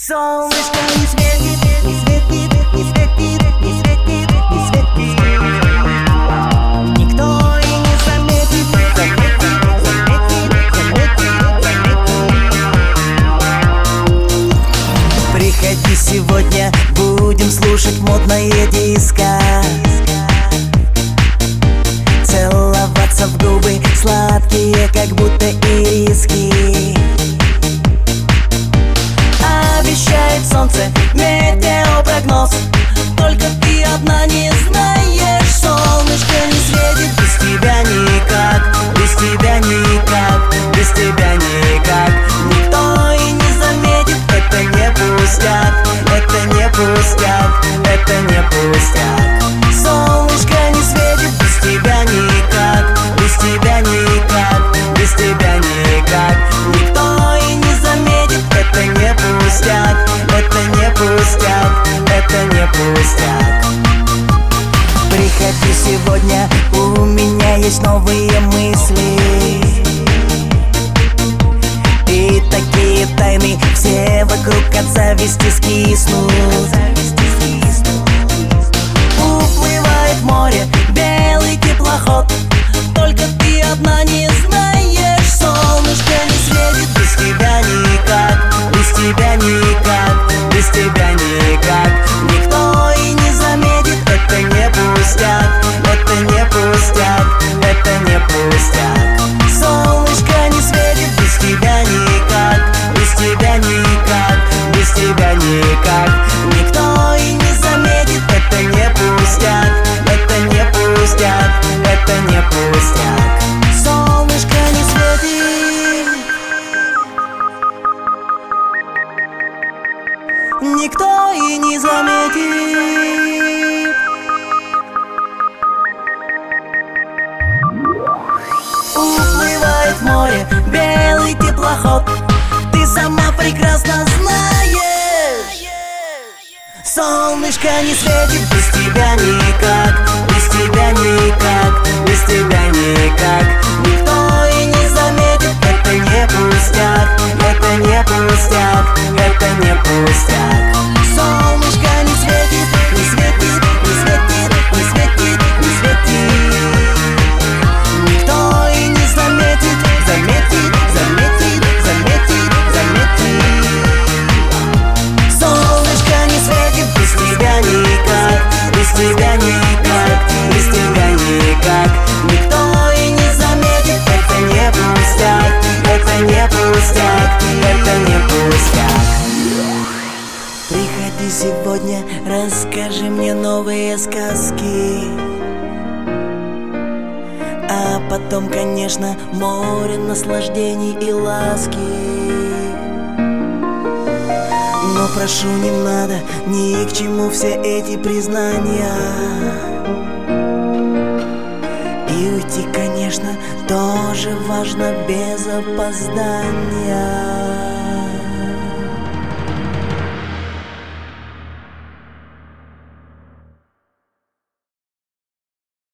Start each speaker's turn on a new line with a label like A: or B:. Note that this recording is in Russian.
A: Солнышко не светит, не светит, не светит, не светит, не светит. Никто и не заметит, заметит, заметит, заметит, заметит. Приходи сегодня, будем слушать модное диско. Целоваться в губы, сладкие, как будто ириски. Обещает солнце, метеопрогноз. Только ты одна не знаешь, солнышко не светит. Без тебя никак, без тебя никак, без тебя никак. Никто и не заметит, это не пустяк, это не пустяк, это не пустяк. Солнышко не светит, без тебя никак, без тебя никак, без тебя никак. Никто и не заметит, это не пустяк, это не пустяк, это не пустяк. Приходи сегодня, у меня есть новые мысли. И такие тайны, все вокруг от зависти скиснут. Уплывает в море белый теплоход. Только ты одна не знаешь, солнышко не светит. Без тебя никак, без тебя никак, без тебя никак. Никто и не заметит, это не пустяк, это не пустяк, это не пустяк. Солнышко не светит, без тебя никак, без тебя никак, без тебя никак. Никто и не заметит, это не пустяк, это не пустяк, это не пустяк. Солнышко не светит, никто и не заметит. Уплывает в море белый теплоход. Ты сама прекрасно знаешь, солнышко не светит, без тебя никак, без тебя никак, без тебя никак. Никто и не заметит, это не пустяк, это не пустяк, это не пустяк. Солнышко не светит, не светит, не светит, не светит, не светит. Никто и не заметит, заметит, заметит, заметит, заметит. Солнышко не светит, без тебя никак, без тебя никак, без тебя никак. Никто и не заметит, это не пустяк, это не пустяк, это не пустяк. Приходи сегодня, расскажи мне новые сказки. А потом, конечно, море наслаждений и ласки. Но прошу, не надо, ни к чему все эти признания. И уйти, конечно, тоже важно без опоздания.